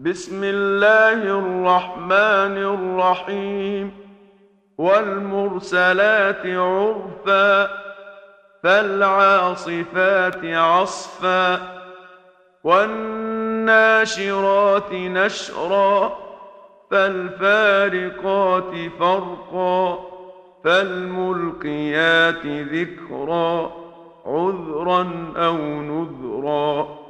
بسم الله الرحمن الرحيم. والمرسلات عرفا فالعاصفات عصفا والناشرات نشرا فالفارقات فرقا فالملقيات ذكرا عذرا أو نذرا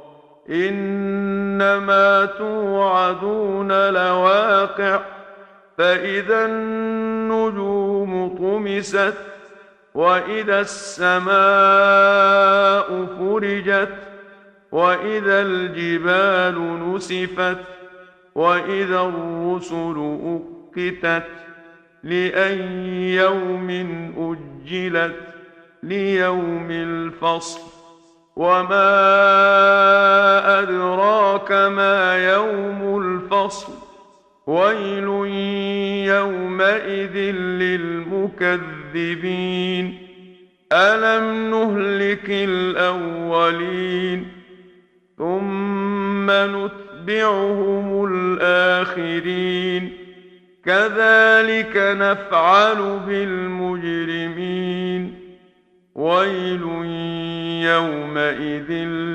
إنما توعدون لواقع فإذا النجوم طمست وإذا السماء فرجت وإذا الجبال نسفت وإذا الرسل أقتت لأي يوم أجلت ليوم الفصل وما أدراك ما يوم الفصل ويل يومئذ للمكذبين ألم نهلك الأولين ثم نتبعهم الآخرين كذلك نفعل بالمجرمين ويل يومئذ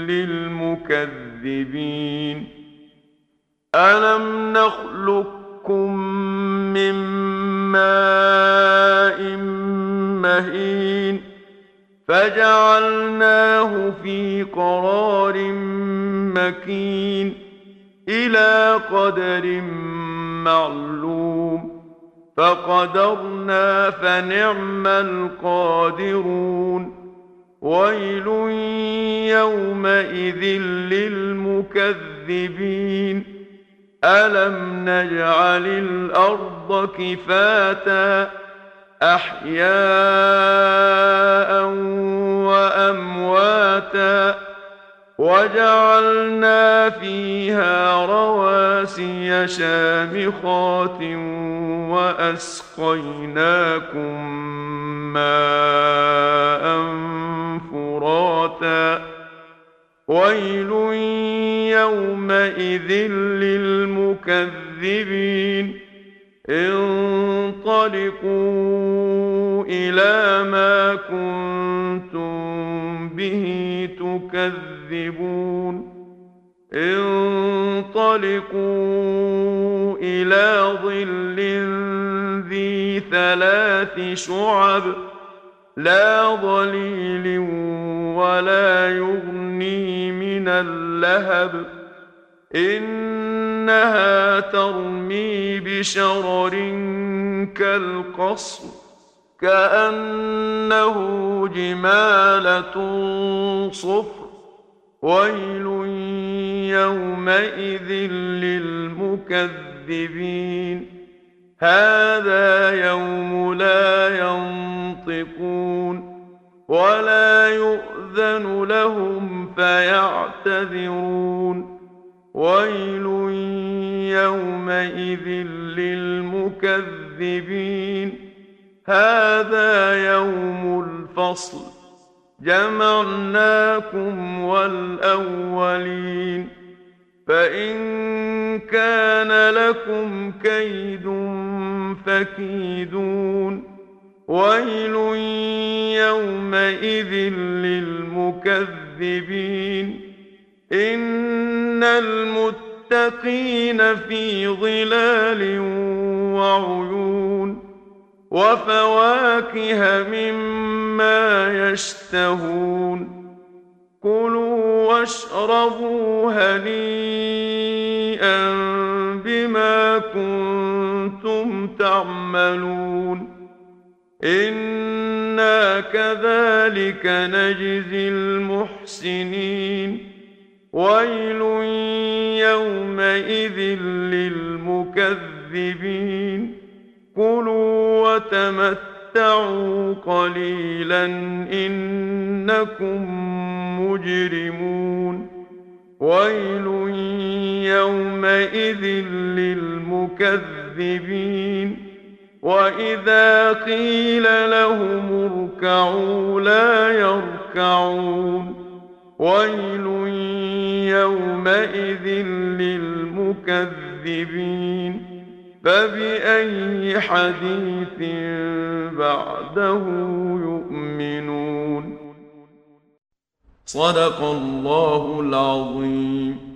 للمكذبين ألم نخلقكم من ماء مهين فجعلناه في قرار مكين إلى قدر معلوم فقدرنا فنعم القادرون ويل يومئذ للمكذبين ألم نجعل الأرض كفاتا أحياء وأمواتا وجعلنا فيها رواسي شامخات وأسقيناكم ماء فراتا ويل يومئذ للمكذبين انطلقوا إلى ما كنتم به تكذبون انطلقوا إلى ظل ذي ثلاث شعب لا ظليل ولا يغني من اللهب إنها ترمي بشرر كالقصر كأنه جمالة صفر ويل يومئذ للمكذبين هذا يوم لا ينطقون ولا يؤذن لهم فيعتذرون ويل يومئذ للمكذبين هذا يوم الفصل جمعناكم والأولين فإن كان لكم كيد فكيدون ويل يومئذ للمكذبين إن المتقين في ظلال وعيون وفواكه مما يشتهون كلوا واشربوا هنيئا بما كنتم تعملون إنا كذلك نجزي المحسنين ويل يومئذ للمكذبين كلوا وتمتعوا قليلا إنكم مجرمون ويل يومئذ للمكذبين وإذا قيل لهم اركعوا لا يركعون ويل يومئذ للمكذبين فبأي حديث بعده يؤمنون صدق الله العظيم.